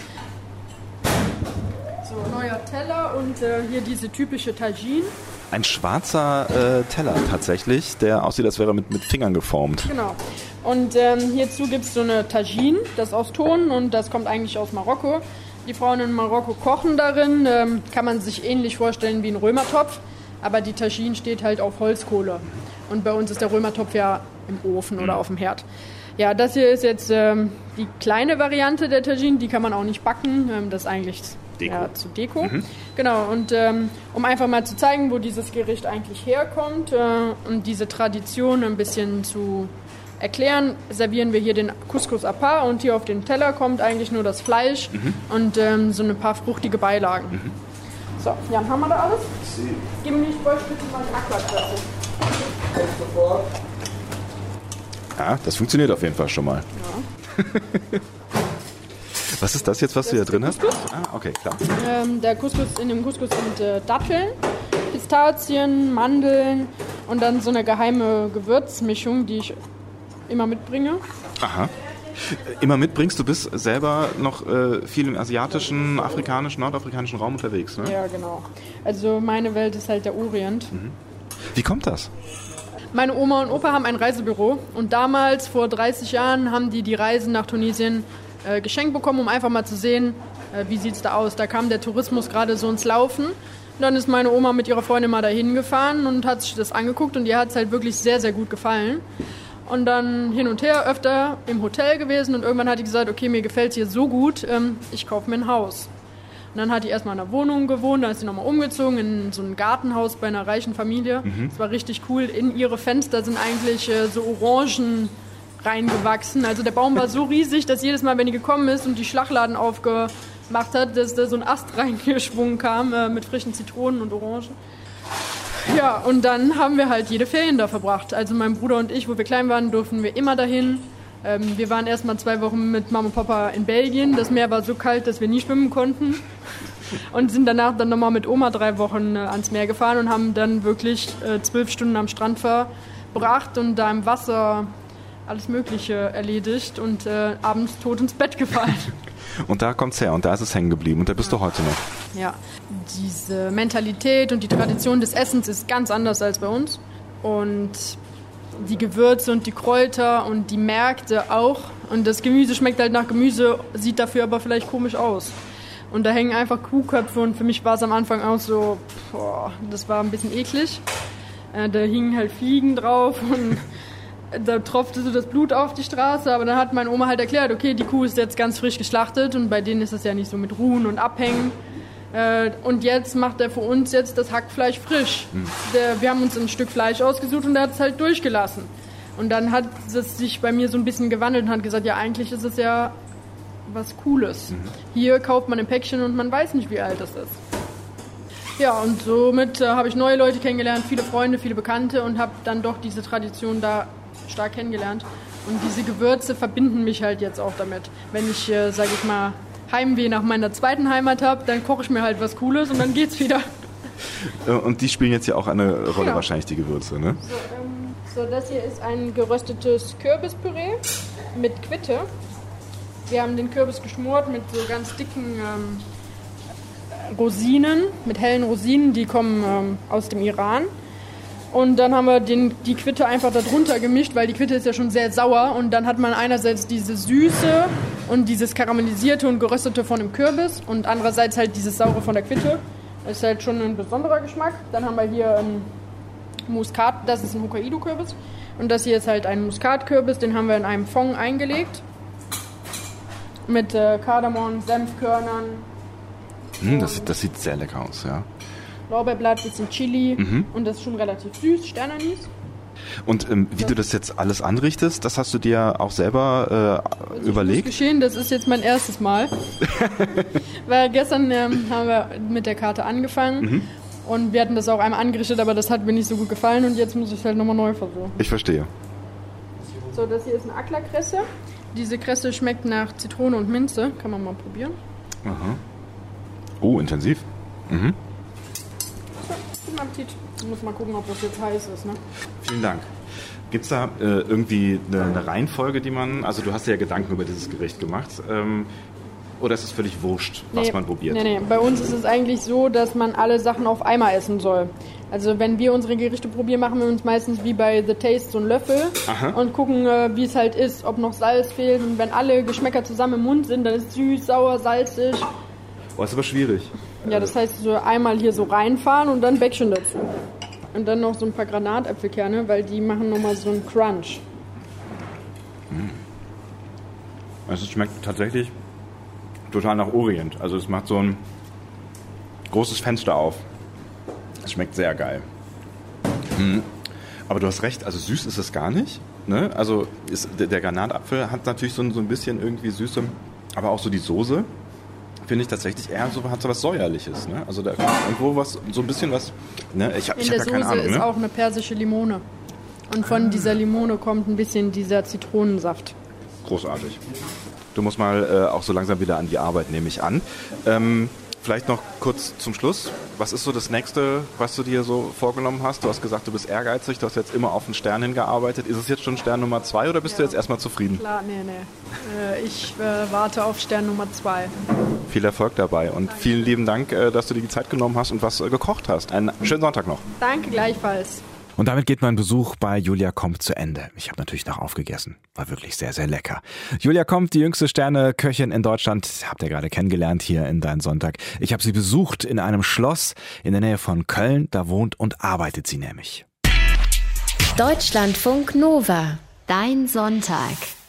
So, neuer Teller und äh, hier diese typische Tagine. Ein schwarzer äh, Teller tatsächlich, der aussieht, als wäre er mit, mit Fingern geformt. Genau. Und ähm, hierzu gibt es so eine Tagine, das ist aus Ton und das kommt eigentlich aus Marokko. Die Frauen in Marokko kochen darin, ähm, kann man sich ähnlich vorstellen wie ein Römertopf, aber die Tagine steht halt auf Holzkohle. Und bei uns ist der Römertopf ja im Ofen mhm. oder auf dem Herd. Ja, das hier ist jetzt ähm, die kleine Variante der Tagine, die kann man auch nicht backen, ähm, das ist eigentlich Deko. Ja, zu Deko. Mhm. Genau, und ähm, um einfach mal zu zeigen, wo dieses Gericht eigentlich herkommt äh, und diese Tradition ein bisschen zu erklären, servieren wir hier den Couscous à part und hier auf den Teller kommt eigentlich nur das Fleisch mhm. und ähm, so ein paar fruchtige Beilagen. Mhm. So, Jan, haben wir da alles? Sie. Gib mir nicht, bräuchte bitte mal die Aquaklasse. Ja, das funktioniert auf jeden Fall schon mal. Ja. Was ist das jetzt, was das du hier drin hast? Ah, okay, klar. Ähm, der Couscous, in dem Couscous sind äh, Datteln, Pistazien, Mandeln und dann so eine geheime Gewürzmischung, die ich immer mitbringe. Aha. Immer mitbringst, du bist selber noch äh, viel im asiatischen, afrikanischen, nordafrikanischen Raum unterwegs, ne? Ja, genau. Also meine Welt ist halt der Orient. Mhm. Wie kommt das? Meine Oma und Opa haben ein Reisebüro und damals, vor dreißig Jahren, haben die die Reisen nach Tunesien äh, geschenkt bekommen, um einfach mal zu sehen, äh, wie sieht es da aus. Da kam der Tourismus gerade so ins Laufen. Und dann ist meine Oma mit ihrer Freundin mal dahin gefahren und hat sich das angeguckt und ihr hat es halt wirklich sehr, sehr gut gefallen. Und dann hin und her öfter im Hotel gewesen und irgendwann hat die gesagt, okay, mir gefällt es hier so gut, ähm, ich kaufe mir ein Haus. Und dann hat die erstmal in einer Wohnung gewohnt, dann ist sie nochmal umgezogen in so ein Gartenhaus bei einer reichen Familie. Mhm. Das war richtig cool. In ihre Fenster sind eigentlich äh, so Orangen reingewachsen. Also der Baum war so riesig, dass jedes Mal, wenn die gekommen ist und die Schlagladen aufgemacht hat, dass da so ein Ast reingeschwungen kam äh, mit frischen Zitronen und Orangen. Ja, und dann haben wir halt jede Ferien da verbracht. Also mein Bruder und ich, wo wir klein waren, durften wir immer dahin. Ähm, wir waren erst mal zwei Wochen mit Mama und Papa in Belgien. Das Meer war so kalt, dass wir nie schwimmen konnten. Und sind danach dann nochmal mit Oma drei Wochen äh, ans Meer gefahren und haben dann wirklich äh, zwölf Stunden am Strand verbracht und da im Wasser alles Mögliche erledigt und äh, abends tot ins Bett gefallen. Und da kommt's her und da ist es hängen geblieben und da bist du heute noch. Ja, diese Mentalität und die Tradition des Essens ist ganz anders als bei uns. Und die Gewürze und die Kräuter und die Märkte auch. Und das Gemüse schmeckt halt nach Gemüse, sieht dafür aber vielleicht komisch aus. Und da hängen einfach Kuhköpfe und für mich war es am Anfang auch so, boah, das war ein bisschen eklig. Äh, da hingen halt Fliegen drauf und da tropfte so das Blut auf die Straße. Aber dann hat meine Oma halt erklärt, okay, die Kuh ist jetzt ganz frisch geschlachtet und bei denen ist es ja nicht so mit Ruhen und Abhängen. Äh, und jetzt macht er für uns jetzt das Hackfleisch frisch. Mhm. Der, wir haben uns ein Stück Fleisch ausgesucht und der hat es halt durchgelassen. Und dann hat es sich bei mir so ein bisschen gewandelt und hat gesagt, ja, eigentlich ist es ja was Cooles. Mhm. Hier kauft man ein Päckchen und man weiß nicht, wie alt das ist. Ja, und somit äh, habe ich neue Leute kennengelernt, viele Freunde, viele Bekannte und habe dann doch diese Tradition da stark kennengelernt. Und diese Gewürze verbinden mich halt jetzt auch damit. Wenn ich, äh, sage ich mal, Heimweh nach meiner zweiten Heimat habe, dann koche ich mir halt was Cooles und dann geht's wieder. Und die spielen jetzt ja auch eine Rolle, ja. Wahrscheinlich, die Gewürze, ne? So, ähm, so, das hier ist ein geröstetes Kürbispüree mit Quitte. Wir haben den Kürbis geschmort mit so ganz dicken ähm, Rosinen, mit hellen Rosinen, die kommen ähm, aus dem Iran. Und dann haben wir den, die Quitte einfach darunter gemischt, weil die Quitte ist ja schon sehr sauer. Und dann hat man einerseits diese Süße und dieses Karamellisierte und Geröstete von dem Kürbis und andererseits halt dieses Saure von der Quitte. Das ist halt schon ein besonderer Geschmack. Dann haben wir hier einen Muskat, das ist ein Hokkaido-Kürbis. Und das hier ist halt ein Muskatkürbis, den haben wir in einem Fond eingelegt. Mit äh, Kardamom, Senfkörnern. Hm, das, das sieht sehr lecker aus, ja. Lorbeerblatt, bisschen Chili mhm. und das ist schon relativ süß, Sternanis. Und ähm, wie das du das jetzt alles anrichtest, das hast du dir auch selber äh, also überlegt? Das muss geschehen, das ist jetzt mein erstes Mal. Weil gestern ähm, haben wir mit der Karte angefangen mhm. und wir hatten das auch einmal angerichtet, aber das hat mir nicht so gut gefallen und jetzt muss ich es halt nochmal neu versuchen. Ich verstehe. So, das hier ist eine Acklerkresse. Diese Kresse schmeckt nach Zitrone und Minze, kann man mal probieren. Aha. Oh, intensiv. Mhm. So, guten Appetit. Ich muss mal gucken, ob das jetzt heiß ist. Ne? Vielen Dank. Gibt es da äh, irgendwie eine, eine Reihenfolge, die man... Also du hast dir ja Gedanken über dieses Gericht gemacht. Ähm, oder ist es völlig wurscht, was nee, man probiert? Nee, nee. Bei uns ist es eigentlich so, dass man alle Sachen auf einmal essen soll. Also wenn wir unsere Gerichte probieren, machen wir uns meistens wie bei The Taste so einen Löffel Aha. und gucken, äh, wie es halt ist, ob noch Salz fehlt. Und wenn alle Geschmäcker zusammen im Mund sind, dann ist es süß, sauer, salzig. Oh, ist aber schwierig. Ja, das heißt, so einmal hier so reinfahren und dann Bäckchen dazu. Und dann noch so ein paar Granatäpfelkerne, weil die machen nochmal so einen Crunch. Also es schmeckt tatsächlich total nach Orient. Also es macht so ein großes Fenster auf. Es schmeckt sehr geil. Mhm. Aber du hast recht, also süß ist es gar nicht. Ne? Also ist, der Granatapfel hat natürlich so ein, so ein bisschen irgendwie Süße, aber auch so die Soße finde ich tatsächlich eher so, hat so was Säuerliches. Ne? Also da kommt irgendwo was, so ein bisschen was. Ne? Ich, ich In hab der ja keine Soße Ahnung, ist ne? auch eine persische Limone. Und von ah. dieser Limone kommt ein bisschen dieser Zitronensaft. Großartig. Du musst mal äh, auch so langsam wieder an die Arbeit, nehme ich an. Ähm, vielleicht noch kurz zum Schluss. Was ist so das Nächste, was du dir so vorgenommen hast? Du hast gesagt, du bist ehrgeizig, du hast jetzt immer auf einen Stern hingearbeitet. Ist es jetzt schon Stern Nummer zwei oder bist ja. du jetzt erstmal zufrieden? Klar, nee, nee. Äh, ich äh, warte auf Stern Nummer zwei. Viel Erfolg dabei und Danke. Vielen lieben Dank, äh, dass du dir die Zeit genommen hast und was äh, gekocht hast. Einen schönen Sonntag noch. Danke, gleichfalls. Und damit geht mein Besuch bei Julia Komp zu Ende. Ich habe natürlich noch aufgegessen. War wirklich sehr, sehr lecker. Julia Komp, die jüngste Sterne-Köchin in Deutschland, habt ihr gerade kennengelernt hier in Dein Sonntag. Ich habe sie besucht in einem Schloss in der Nähe von Köln. Da wohnt und arbeitet sie nämlich. Deutschlandfunk Nova. Dein Sonntag.